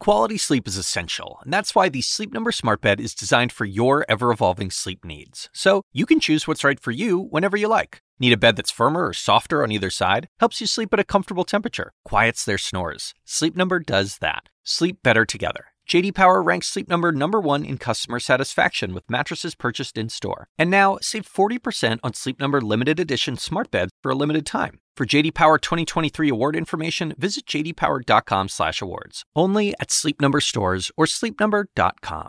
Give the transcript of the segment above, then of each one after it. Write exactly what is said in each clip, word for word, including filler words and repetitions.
Quality sleep is essential, and that's why the Sleep Number Smart Bed is designed for your ever-evolving sleep needs. So you can choose what's right for you whenever you like. Need a bed that's firmer or softer on either side? Helps you sleep at a comfortable temperature. Quiets their snores. Sleep Number does that. Sleep better together. J D Power ranks Sleep Number number one in customer satisfaction with mattresses purchased in-store. And now, save forty percent on Sleep Number limited edition smart beds for a limited time. For J D Power twenty twenty-three award information, visit j d power dot com slash awards. Only at Sleep Number stores or sleep number dot com.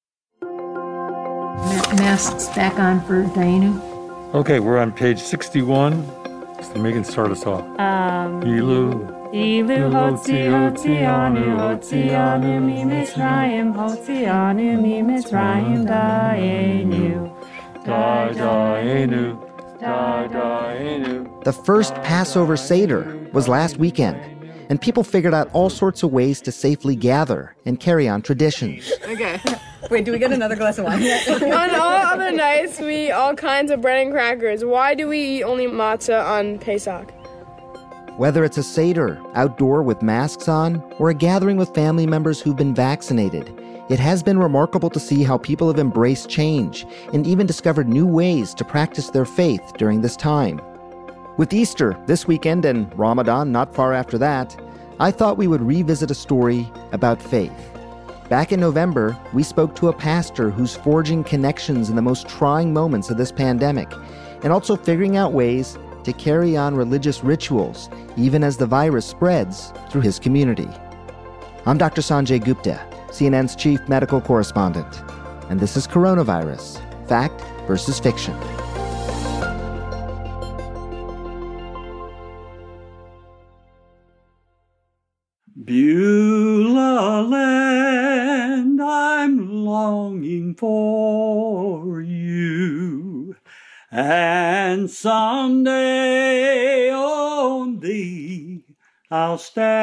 Ma- masks back on for Diana. Okay, we're on page sixty-one. So Megan, start us off. Um, Ilu. Ilu hotzi hotzi anu hotzi anu mi mitzrayim hotzi anu mi mitzrayim da'enu Da da'enu. Da da'enu. The first Passover Seder was last weekend, and people figured out all sorts of ways to safely gather and carry on traditions. Okay. Wait, do we get another glass of wine yet? On all other nights, we eat all kinds of bread and crackers. Why do we eat only matzah on Pesach? Whether it's a Seder, outdoor with masks on, or a gathering with family members who've been vaccinated, it has been remarkable to see how people have embraced change and even discovered new ways to practice their faith during this time. With Easter this weekend and Ramadan not far after that, I thought we would revisit a story about faith. Back in November, we spoke to a pastor who's forging connections in the most trying moments of this pandemic, and also figuring out ways to carry on religious rituals, even as the virus spreads through his community. I'm Doctor Sanjay Gupta, C N N's chief medical correspondent, and this is Coronavirus, Fact versus Fiction. Beulah land, I'm longing for you, and someday on thee I'll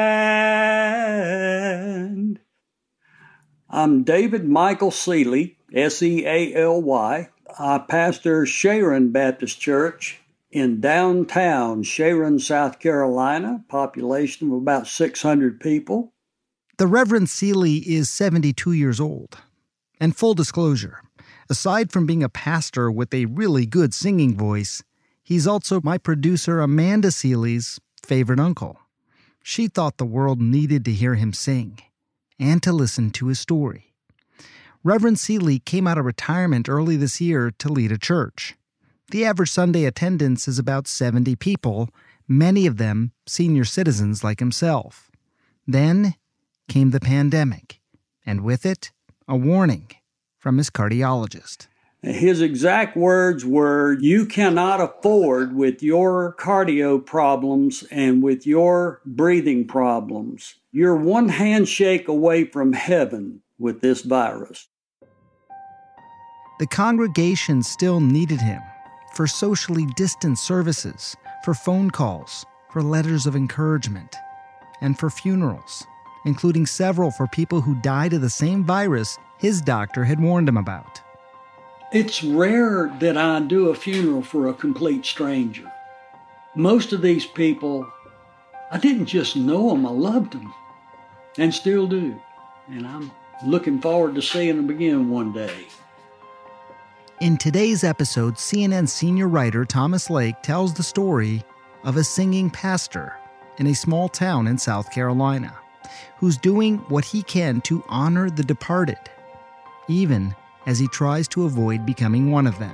stand. I'm David Michael Sealy, S E A L Y. I pastor Sharon Baptist Church in downtown Sharon, South Carolina, population of about six hundred people. The Reverend Sealy is seventy-two years old. And full disclosure, aside from being a pastor with a really good singing voice, he's also my producer Amanda Sealy's favorite uncle. She thought the world needed to hear him sing and to listen to his story. Reverend Sealy came out of retirement early this year to lead a church. The average Sunday attendance is about seventy people, many of them senior citizens like himself. Then came the pandemic, and with it, a warning from his cardiologist. His exact words were, "You cannot afford, with your cardio problems and with your breathing problems, you're one handshake away from heaven with this virus." The congregation still needed him for socially distant services, for phone calls, for letters of encouragement, and for funerals, including several for people who died of the same virus his doctor had warned him about. It's rare that I do a funeral for a complete stranger. Most of these people, I didn't just know them, I loved them, and still do. And I'm looking forward to seeing them again one day. In today's episode, C N N senior writer Thomas Lake tells the story of a singing pastor in a small town in South Carolina who's doing what he can to honor the departed, even as he tries to avoid becoming one of them.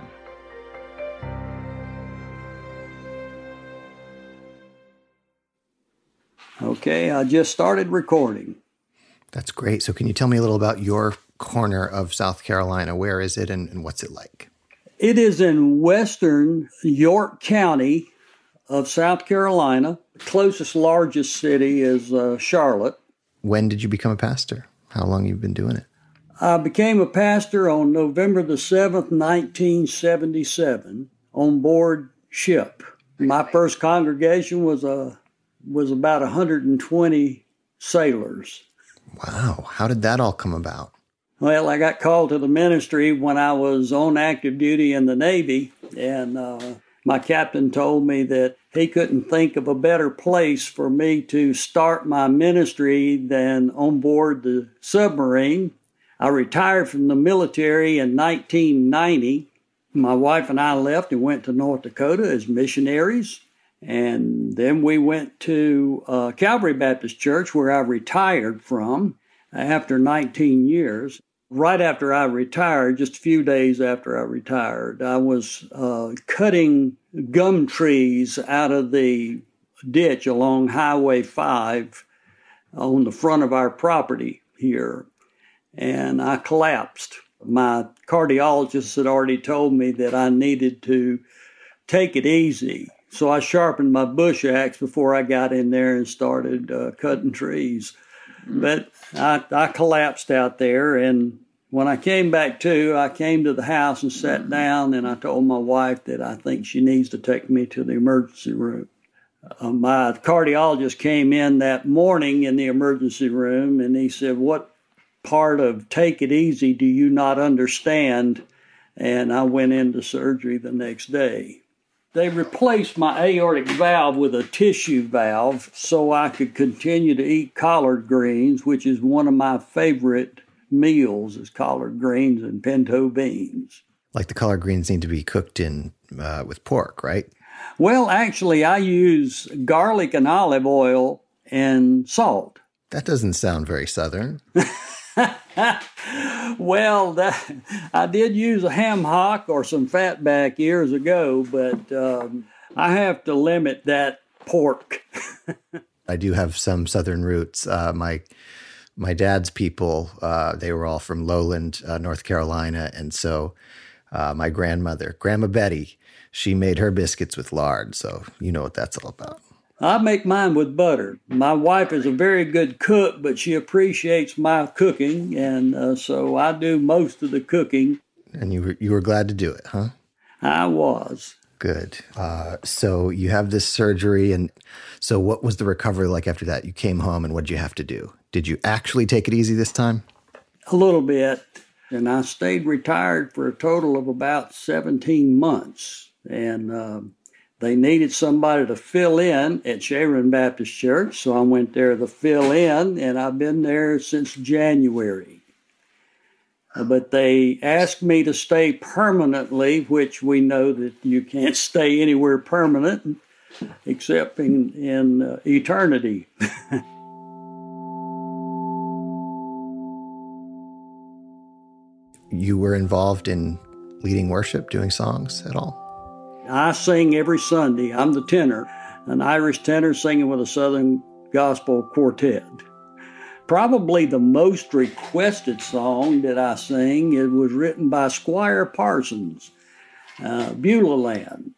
Okay, I just started recording. That's great. So can you tell me a little about your corner of South Carolina? Where is it and, and what's it like? It is in western York County of South Carolina. The closest largest city is uh, Charlotte. When did you become a pastor? How long have you been doing it? I became a pastor on November the seventh, nineteen seventy-seven, on board ship. My first congregation was a was about one hundred twenty sailors. Wow. How did that all come about? Well, I got called to the ministry when I was on active duty in the Navy, and uh, My captain told me that he couldn't think of a better place for me to start my ministry than on board the submarine. I retired from the military in nineteen ninety. My wife and I left and went to North Dakota as missionaries. And then we went to uh, Calvary Baptist Church, where I retired from after nineteen years. Right after I retired, just a few days after I retired, I was uh, cutting gum trees out of the ditch along Highway five on the front of our property here, and I collapsed. My cardiologist had already told me that I needed to take it easy, so I sharpened my bush axe before I got in there and started uh, cutting trees. But I, I collapsed out there, and when I came back to, I came to the house and sat down, and I told my wife that I think she needs to take me to the emergency room. Uh, my cardiologist came in that morning in the emergency room, and he said, "What part of take it easy do you not understand?" And I went into surgery the next day. They replaced my aortic valve with a tissue valve so I could continue to eat collard greens, which is one of my favorite meals, is collard greens and pinto beans. Like the collard greens need to be cooked in uh, with pork, right? Well, actually, I use garlic and olive oil and salt. That doesn't sound very Southern. Well, that, I did use a ham hock or some fatback years ago, but um, I have to limit that pork. I do have some Southern roots. Uh, my my dad's people, uh, they were all from Lowland, uh, North Carolina, and so uh, my grandmother, Grandma Betty, she made her biscuits with lard, so you know what that's all about. I make mine with butter. My wife is a very good cook, but she appreciates my cooking, and uh, so I do most of the cooking. And you were, you were glad to do it, huh? I was. Good. Uh, so you have this surgery, and so what was the recovery like after that? You came home, and what did you have to do? Did you actually take it easy this time? A little bit, and I stayed retired for a total of about seventeen months, and um, they needed somebody to fill in at Sharon Baptist Church, so I went there to fill in, and I've been there since January. But they asked me to stay permanently, which we know that you can't stay anywhere permanent except in, in uh, eternity. You were involved in leading worship, doing songs at all? I sing every Sunday. I'm the tenor, an Irish tenor singing with a Southern gospel quartet. Probably the most requested song that I sing, it was written by Squire Parsons, uh, Beulah Land.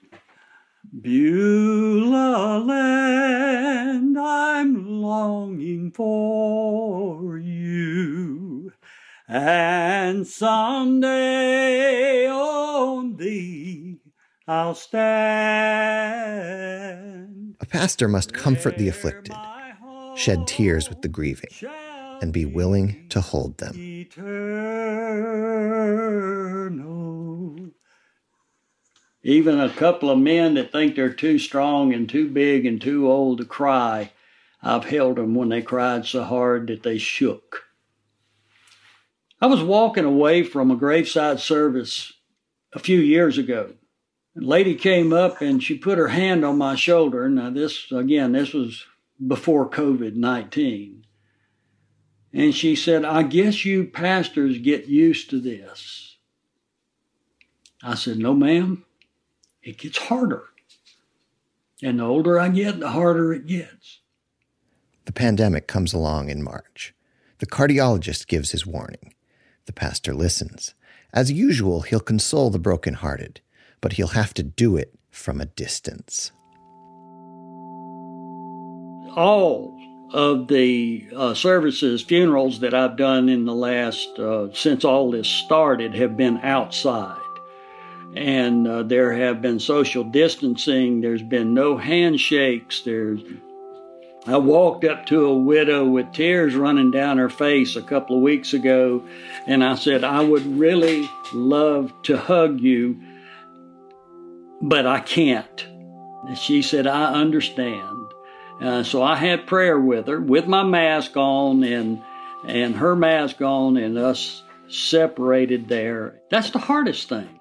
Beulah Land, I'm longing for you, and someday on thee I'll stand. A pastor must comfort the afflicted, shed tears with the grieving, and be willing to hold them. Eternal. Even a couple of men that think they're too strong and too big and too old to cry, I've held them when they cried so hard that they shook. I was walking away from a graveside service a few years ago. A lady came up and she put her hand on my shoulder. Now this, again, this was before COVID nineteen. And she said, "I guess you pastors get used to this." I said, "No, ma'am, it gets harder. And the older I get, the harder it gets." The pandemic comes along in March. The cardiologist gives his warning. The pastor listens. As usual, he'll console the brokenhearted, but he'll have to do it from a distance. All of the uh, services, funerals that I've done in the last, uh, since all this started, have been outside. And uh, there have been social distancing. There's been no handshakes. There's. I walked up to a widow with tears running down her face a couple of weeks ago, and I said, "I would really love to hug you, but I can't. And she said, I understand. Uh, so I had prayer with her, with my mask on and and her mask on, and us separated there. That's the hardest thing.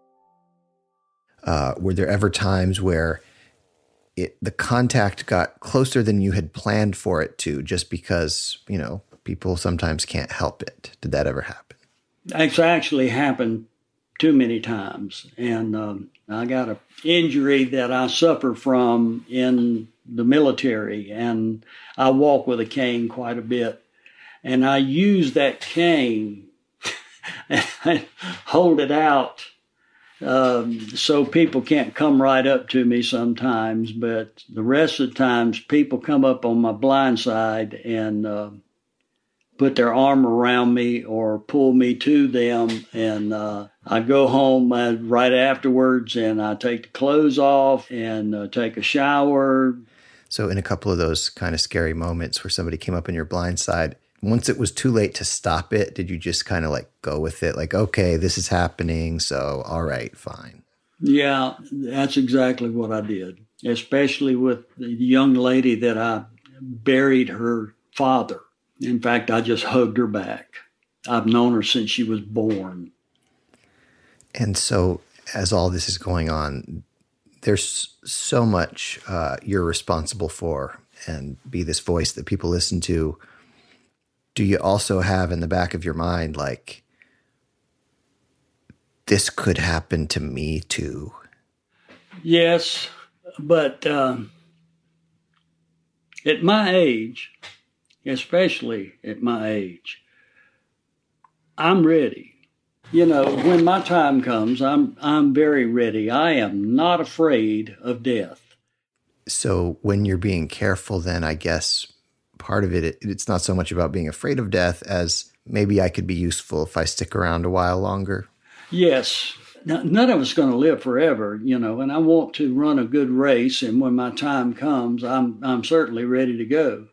Uh, were there ever times where it, the contact got closer than you had planned for it to, just because, you know, people sometimes can't help it? Did that ever happen? It's actually happened too many times. And um, I got an injury that I suffered from in the military, and I walk with a cane quite a bit. And I use that cane and I hold it out um, so people can't come right up to me sometimes. But the rest of the times, people come up on my blind side and uh, put their arm around me or pull me to them. And uh, I go home uh, right afterwards, and I take the clothes off and uh, take a shower. So in a couple of those kind of scary moments where somebody came up on your blind side, once it was too late to stop it, did you just kind of like go with it? Like, okay, this is happening, so all right, fine. Yeah, that's exactly what I did, especially with the young lady that I buried her father. In fact, I just hugged her back. I've known her since she was born. And so as all this is going on, there's so much uh, you're responsible for, and be this voice that people listen to. Do you also have in the back of your mind, like, this could happen to me too? Yes, but um, at my age, especially at my age, I'm ready. You know, when my time comes, I'm I'm very ready. I am not afraid of death. So when you're being careful, then I guess part of it, it, it's not so much about being afraid of death as maybe I could be useful if I stick around a while longer. Yes. Now, none of us are going to live forever, you know, and I want to run a good race. And when my time comes, I'm I'm certainly ready to go.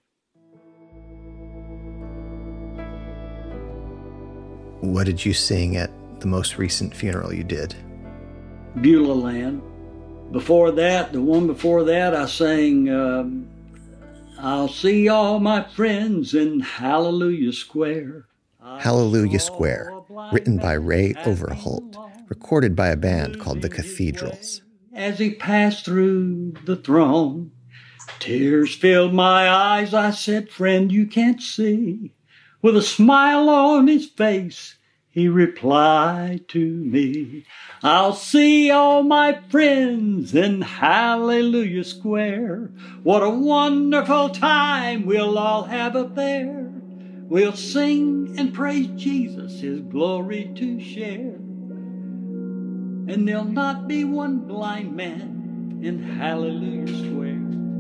What did you sing at the most recent funeral you did? Beulah Land. Before that, the one before that, I sang, um, I'll see all my friends in Hallelujah Square. Hallelujah Square, written by Ray Overholt, recorded by a band called The Cathedrals. As he passed through the throne, tears filled my eyes. I said, friend, you can't see. With a smile on his face, he replied to me, I'll see all my friends in Hallelujah Square. What a wonderful time we'll all have up there. We'll sing and praise Jesus, his glory to share. And there'll not be one blind man in Hallelujah Square.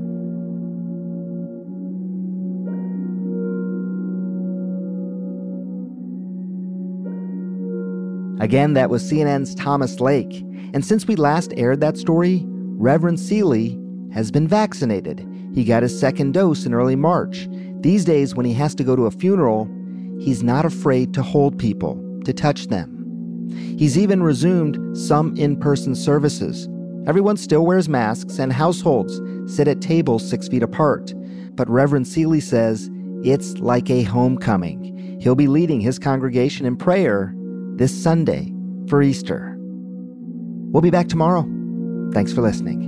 Again, that was C N N's Thomas Lake. And since we last aired that story, Reverend Seeley has been vaccinated. He got his second dose in early March. These days, when he has to go to a funeral, he's not afraid to hold people, to touch them. He's even resumed some in-person services. Everyone still wears masks, and households sit at tables six feet apart. But Reverend Seeley says it's like a homecoming. He'll be leading his congregation in prayer this Sunday for Easter. We'll be back tomorrow. Thanks for listening.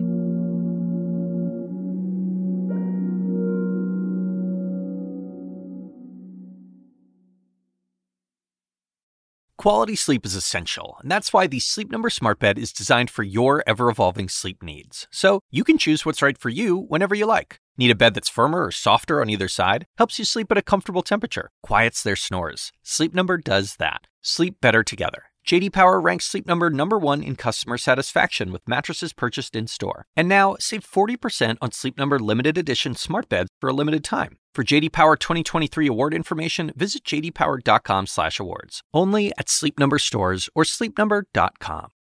Quality sleep is essential, and that's why the Sleep Number Smart Bed is designed for your ever-evolving sleep needs. So you can choose what's right for you whenever you like. Need a bed that's firmer or softer on either side? Helps you sleep at a comfortable temperature. Quiets their snores. Sleep Number does that. Sleep better together. J D Power ranks Sleep Number number one in customer satisfaction with mattresses purchased in-store. And now, save forty percent on Sleep Number limited edition smart beds for a limited time. For J D Power twenty twenty-three award information, visit j d power dot com slash awards. Only at Sleep Number stores or sleep number dot com.